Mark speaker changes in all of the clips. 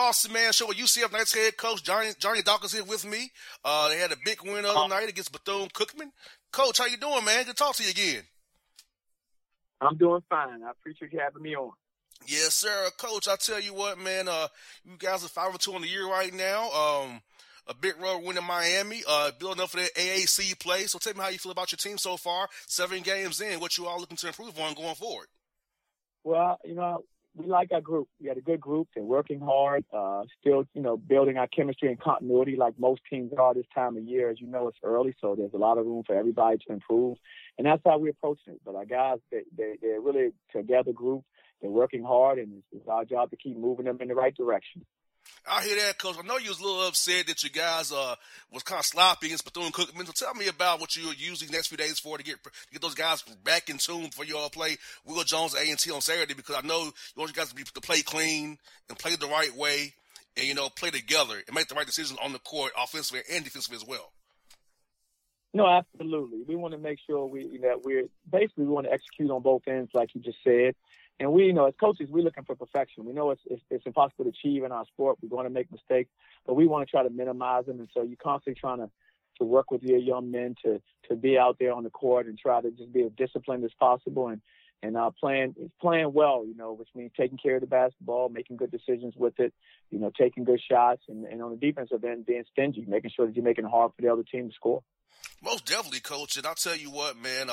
Speaker 1: Austin, man. Show with UCF Knights head coach Johnny Dawkins here with me. They had a big win the other night against Bethune-Cookman. Coach, how you doing, man? Good to talk to you again.
Speaker 2: I'm doing fine. I appreciate you having me on.
Speaker 1: Yes, sir. Coach, I tell you what, man, you guys are 5-2 on the year right now. A big road win in Miami, building up for the AAC play. So tell me how you feel about your team so far, 7 games in, what you all looking to improve on going forward.
Speaker 2: Well, we like our group. We had a good group. They're working hard, still, building our chemistry and continuity like most teams are this time of year. As you know, it's early, so there's a lot of room for everybody to improve. And that's how we're approaching it. But our guys, they're really a together group. They're working hard, and it's our job to keep moving them in the right direction.
Speaker 1: I hear that, Coach. I know you was a little upset that you guys was kind of sloppy against Bethune-Cookman. So tell me about what you're using the next few days to get those guys back in tune for you all play Will Jones A&T on Saturday, because I know you want you guys to play clean and play the right way and, play together and make the right decisions on the court offensively and defensively as well.
Speaker 2: No, absolutely. We want to make sure we want to execute on both ends, like you just said. And we, as coaches, we're looking for perfection. We know it's impossible to achieve in our sport. We're going to make mistakes, but we want to try to minimize them. And so you're constantly trying to work with your young men to be out there on the court and try to just be as disciplined as possible and playing well, which means taking care of the basketball, making good decisions with it, taking good shots, and on the defensive end, being stingy, making sure that you're making it hard for the other team to score.
Speaker 1: Most definitely, Coach. And I'll tell you what, man,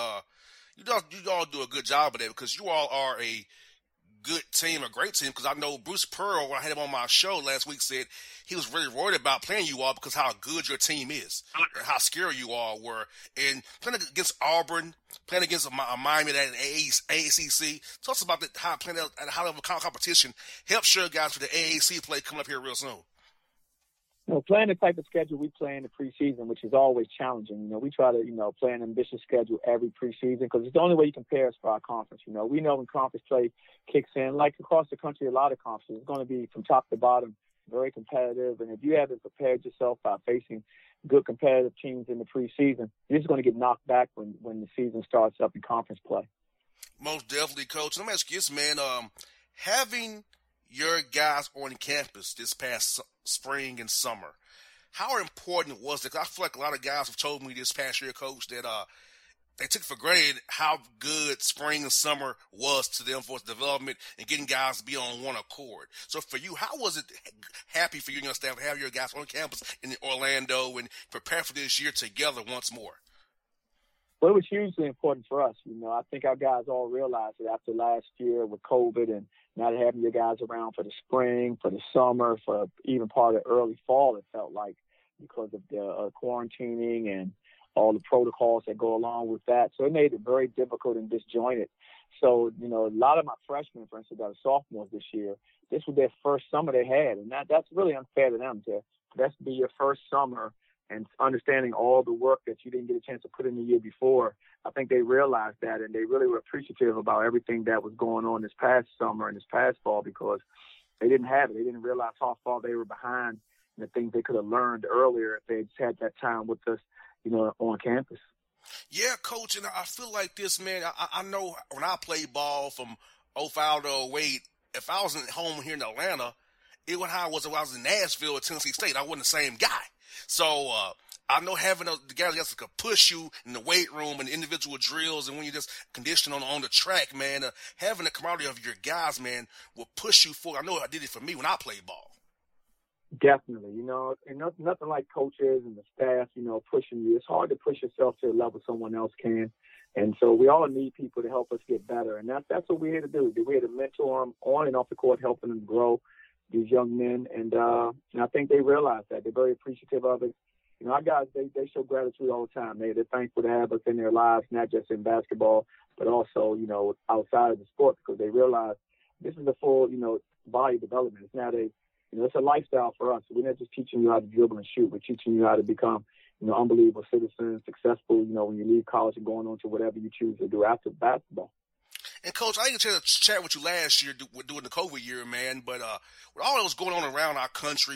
Speaker 1: you all do a good job of that, because you all are a good team, a great team. Because I know Bruce Pearl, when I had him on my show last week, said he was really worried about playing you all because how good your team is and how scary you all were. And playing against Auburn, playing against Miami at AACC, tell us about how playing at a high level competition helps your guys for the AAC play coming up here real soon.
Speaker 2: Playing the type of schedule we play in the preseason, which is always challenging. We try to, play an ambitious schedule every preseason because it's the only way you can prepare us for our conference. We know when conference play kicks in, like across the country, a lot of conferences, it's going to be from top to bottom, very competitive. And if you haven't prepared yourself by facing good competitive teams in the preseason, you're just going to get knocked back when the season starts up in conference play.
Speaker 1: Most definitely, Coach. Let me ask you this, man. Having your guys on campus this past spring and summer, how important was it? 'Cause I feel like a lot of guys have told me this past year, Coach, that they took for granted how good spring and summer was to them for its development and getting guys to be on one accord. So for you, how was it happy for you and your staff to have your guys on campus in Orlando and prepare for this year together once more?
Speaker 2: Well, it was hugely important for us. I think our guys all realized that after last year with COVID and not having your guys around for the spring, for the summer, for even part of early fall, it felt like, because of the quarantining and all the protocols that go along with that. So it made it very difficult and disjointed. So, a lot of my freshmen, for instance, that are sophomores this year, this was their first summer they had. And that's really unfair to them. That's to be your first summer and understanding all the work that you didn't get a chance to put in the year before. I think they realized that, and they really were appreciative about everything that was going on this past summer and this past fall, because they didn't have it. They didn't realize how far they were behind and the things they could have learned earlier if they just had that time with us, on campus.
Speaker 1: Yeah, Coach, and I feel like this, man. I know when I played ball from 05 to 08, if I was at home here in Atlanta, it was how I was when I was in Nashville at Tennessee State. I wasn't the same guy. So I know having the guys that could push you in the weight room and individual drills, and when you're just conditioned on the track, man, having the camaraderie of your guys, man, will push you forward. I know I did it for me when I played ball.
Speaker 2: Definitely, and nothing like coaches and the staff, pushing you. It's hard to push yourself to a level someone else can. And so we all need people to help us get better. And that's what we're here to do. We're here to mentor them on and off the court, helping them grow, these young men. And I think they realize that. They're very appreciative of it. Our guys, they show gratitude all the time. They're thankful to have us in their lives, not just in basketball, but also, outside of the sport, because they realize this is a full, body development. It's not it's a lifestyle for us. We're not just teaching you how to dribble and shoot. We're teaching you how to become, unbelievable citizens, successful, when you leave college and going on to whatever you choose to do after basketball.
Speaker 1: And, Coach, I didn't get a chance to chat with you last year during the COVID year, man, but with all that was going on around our country with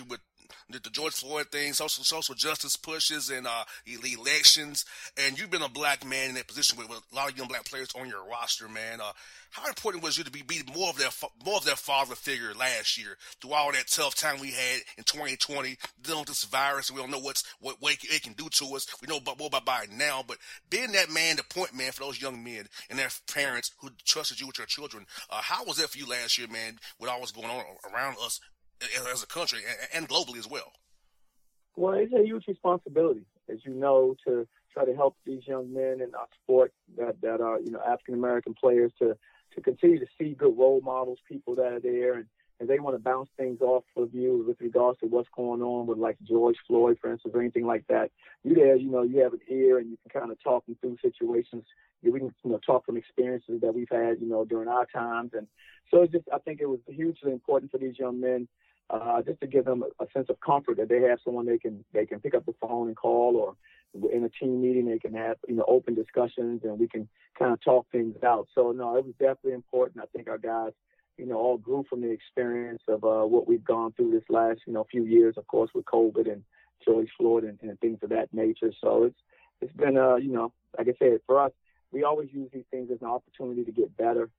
Speaker 1: the George Floyd thing, social justice pushes, and elections. And you've been a black man in that position with a lot of young black players on your roster, man. How important was you to be more of their father figure last year through all that tough time we had in 2020, dealing with this virus? We don't know what it can do to us. We know more about it now, but being that man, the point man for those young men and their parents who trusted you with your children, how was that for you last year, man, with all what's going on around us as a country and globally as well?
Speaker 2: Well, it's a huge responsibility, as you know, to try to help these young men in our sport that are, African American players to continue to see good role models, people that are there, and they want to bounce things off of you with regards to what's going on with like George Floyd, for instance, or anything like that. You there, you have an ear and you can kind of talk them through situations. We can, talk from experiences that we've had, during our times. And so I think it was hugely important for these young men just to give them a sense of comfort that they have someone they can pick up the phone and call, or in a team meeting they can have open discussions and we can kind of talk things out. So no, it was definitely important. I think our guys all grew from the experience of what we've gone through this last few years, of course, with COVID and George Floyd and things of that nature. So it's been like I said, for us, we always use these things as an opportunity to get better,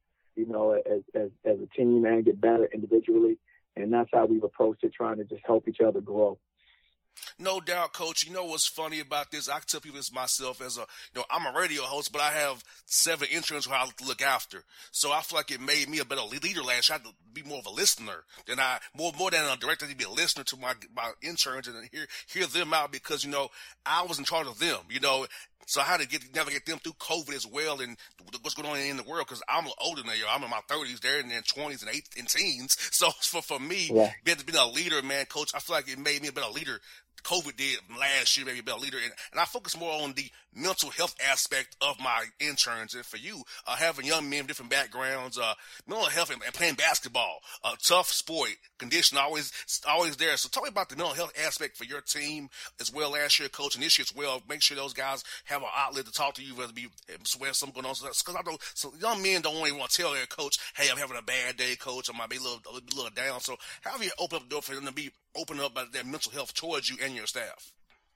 Speaker 2: as a team, and get better individually. And that's how we've approached it, trying to just help each other grow.
Speaker 1: No doubt, Coach. You know what's funny about this? I can tell people this myself as I'm a radio host, but I have 7 interns who I look after. So I feel like it made me a better leader last year. I had to be more of a listener more than a director, to be a listener to my interns and hear them out because, I was in charge of them, So I had to navigate them through COVID as well and what's going on in the world because I'm older than you. I'm in my 30s, they're in their 20s and teens. So for me, being a leader, man, Coach, I feel like it made me a better leader. COVID did last year, maybe a better leader. And I focus more on the mental health aspect of my interns. And for you, having young men with different backgrounds, mental health and playing basketball, tough sport, condition always there. So tell me about the mental health aspect for your team as well last year, Coach, and this year as well. Make sure those guys have an outlet to talk to you, whether it be something going on. Because I know some young men don't really want to tell their coach, hey, I'm having a bad day, Coach. I might be a little down. So how have you opened up the door for them to be open up about their mental health towards you and your staff?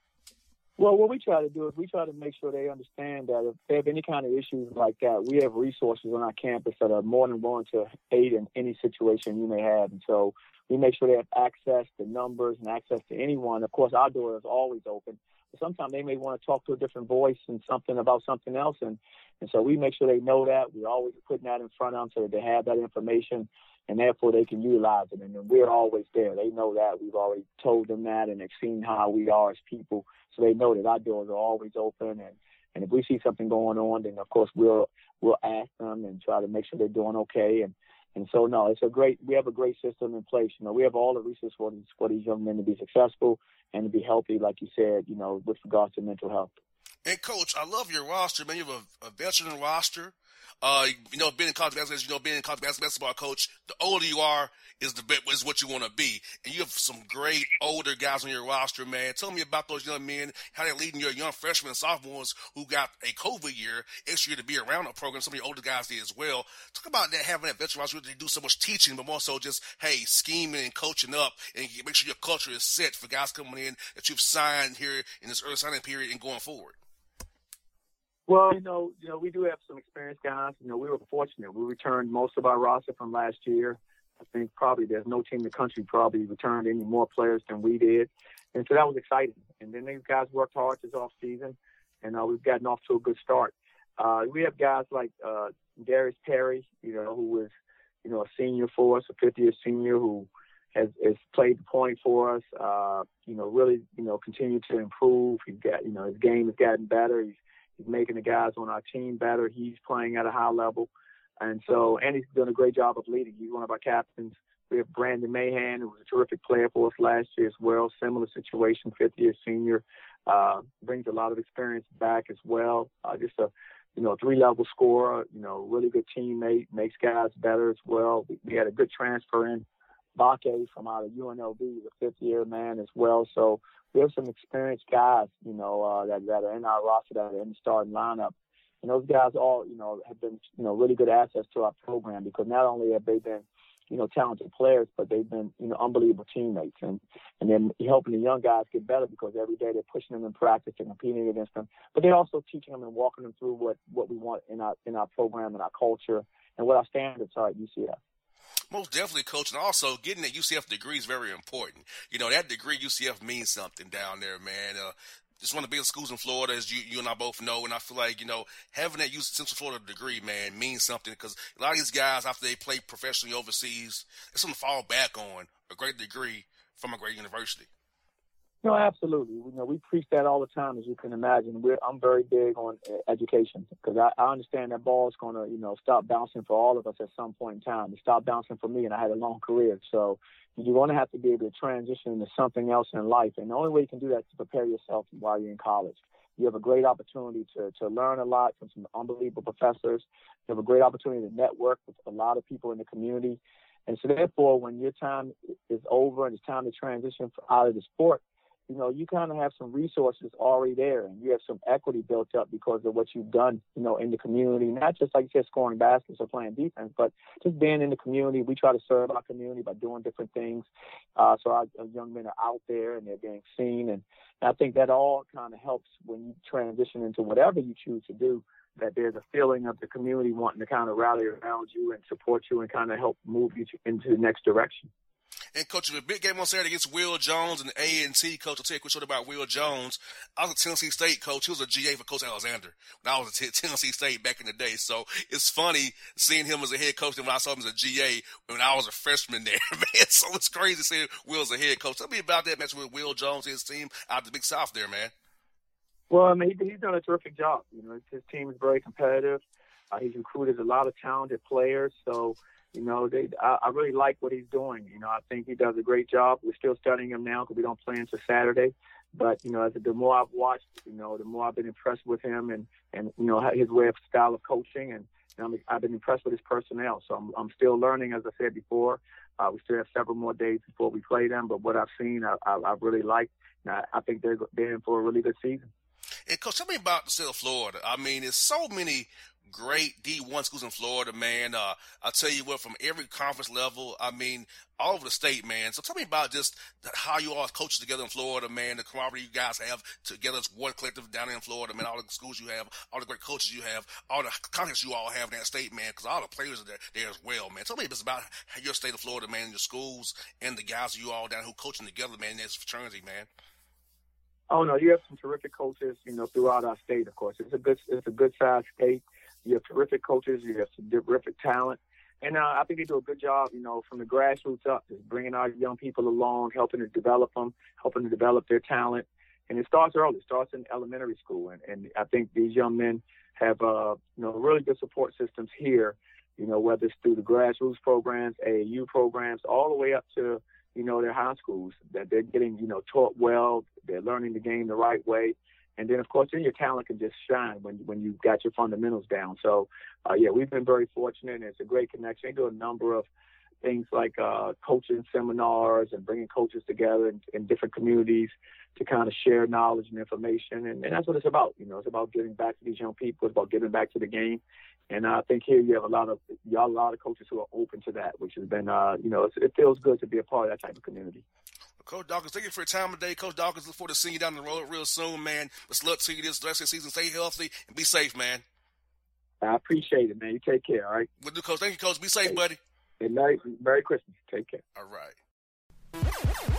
Speaker 2: Well, what we try to do is we try to make sure they understand that if they have any kind of issues like that, we have resources on our campus that are more than willing to aid in any situation you may have. And so we make sure they have access to numbers and access to anyone. Of course, our door is always open. But sometimes they may want to talk to a different voice and something about something else. And so we make sure they know that. We're always putting that in front of them so that they have that information, and therefore they can utilize it. And we're always there. They know that. We've already told them that, and they've seen how we are as people. So they know that our doors are always open. And if we see something going on, then, of course, we'll ask them and try to make sure they're doing okay. And so, no, we have a great system in place. We have all the resources for these young men to be successful and to be healthy, like you said, with regards to mental health.
Speaker 1: And, Coach, I love your roster, man. You have a veteran roster. Being in college basketball coach, the older you are is what you want to be. And you have some great older guys on your roster, man. Tell me about those young men, how they're leading your young freshmen and sophomores who got a COVID year, extra year to be around the program. Some of your older guys did as well. Talk about that, having that veteran roster. They do so much teaching, but more so just, hey, scheming and coaching up and make sure your culture is set for guys coming in that you've signed here in this early signing period and going forward.
Speaker 2: Well, we do have some experienced guys. We were fortunate. We returned most of our roster from last year. I think probably there's no team in the country probably returned any more players than we did. And so that was exciting. And then these guys worked hard this off season, and we've gotten off to a good start. We have guys like Darius Perry, who was, a senior for us, a fifth-year senior who has played the point for us, really, continued to improve. He's got, his game has gotten better. He's making the guys on our team better. He's playing at a high level. And he's doing a great job of leading. He's one of our captains. We have Brandon Mahan, who was a terrific player for us last year as well. Similar situation, fifth-year senior. Brings a lot of experience back as well. Just a, 3-level scorer, really good teammate, makes guys better as well. We had a good transfer in. Bakke from out of UNLV, the fifth-year man as well. So we have some experienced guys, that are in our roster, that are in the starting lineup. And those guys all, have been, really good assets to our program because not only have they been talented players, but they've been, unbelievable teammates. And then helping the young guys get better because every day they're pushing them in practice and competing against them. But they're also teaching them and walking them through what we want in our program and our culture and what our standards are at UCF.
Speaker 1: Most definitely, Coach, and also getting that UCF degree is very important. That degree UCF means something down there, man. It's one of the biggest schools in Florida, as you and I both know, and I feel like, having that Central Florida degree, man, means something because a lot of these guys, after they play professionally overseas, it's something to fall back on, a great degree from a great university.
Speaker 2: No, absolutely. We preach that all the time, as you can imagine. I'm very big on education because I understand that ball is going to, stop bouncing for all of us at some point in time. It stopped bouncing for me, and I had a long career. So you're going to have to be able to transition into something else in life. And the only way you can do that is to prepare yourself while you're in college. You have a great opportunity to learn a lot from some unbelievable professors. You have a great opportunity to network with a lot of people in the community. And so therefore, when your time is over and it's time to transition out of the sport, you kind of have some resources already there, and you have some equity built up because of what you've done, in the community. Not just like you said, scoring baskets or playing defense, but just being in the community. We try to serve our community by doing different things. So our young men are out there and they're being seen, and I think that all kind of helps when you transition into whatever you choose to do. That there's a feeling of the community wanting to kind of rally around you and support you and kind of help move you into the next direction.
Speaker 1: And, Coach, a big game on Saturday against Will Jones and A&T. Coach, I'll tell you a quick story about Will Jones. I was a Tennessee State coach. He was a GA for Coach Alexander when I was at Tennessee State back in the day. So it's funny seeing him as a head coach and when I saw him as a GA when I was a freshman there, man. So it's crazy seeing Will as a head coach. Tell me about that match with Will Jones and his team out of the Big South there, man.
Speaker 2: Well, I mean, he's done a terrific job. His team is very competitive. He's recruited a lot of talented players. So, I really like what he's doing. I think he does a great job. We're still studying him now because we don't play until Saturday. But, the more I've watched, the more I've been impressed with him and his way of style of coaching. And I've been impressed with his personnel. So I'm still learning, as I said before. We still have several more days before we play them. But what I've seen, I really like. I think they're in for a really good season.
Speaker 1: And, Coach, tell me about the state of Florida. I mean, there's so many great D1 schools in Florida, man. I'll tell you what, from every conference level, I mean, all over the state, man. So tell me about just how you all coach together in Florida, man, the camaraderie you guys have together as one collective down in Florida, man, all the schools you have, all the great coaches you have, all the contacts you all have in that state, man, because all the players are there as well, man. Tell me just about your state of Florida, man, your schools and the guys you all down who coaching together, man, in this fraternity, man.
Speaker 2: Oh, no, you have some terrific coaches, throughout our state, of course. It's a good-sized state. You have terrific coaches. You have some terrific talent. And I think they do a good job, from the grassroots up, just bringing our young people along, helping to develop them, helping to develop their talent. And it starts early. It starts in elementary school. And I think these young men have, really good support systems here, whether it's through the grassroots programs, AAU programs, all the way up to, their high schools, that they're getting, taught well, they're learning the game the right way. And then, of course, then your talent can just shine when you've got your fundamentals down. So, we've been very fortunate, and it's a great connection. They do a number of things like coaching seminars and bringing coaches together in different communities to kind of share knowledge and information. And that's what it's about. It's about giving back to these young people. It's about giving back to the game. And I think here you have a lot of coaches who are open to that, which has been, it feels good to be a part of that type of community.
Speaker 1: Coach Dawkins, thank you for your time today. Coach Dawkins, look forward to seeing you down the road real soon, man. Best luck to you this rest of the season. Stay healthy and be safe, man.
Speaker 2: I appreciate it, man. You take care, all right?
Speaker 1: We'll do, Coach. Thank you, Coach. Be safe, buddy.
Speaker 2: And Merry Christmas. Take care.
Speaker 1: All right.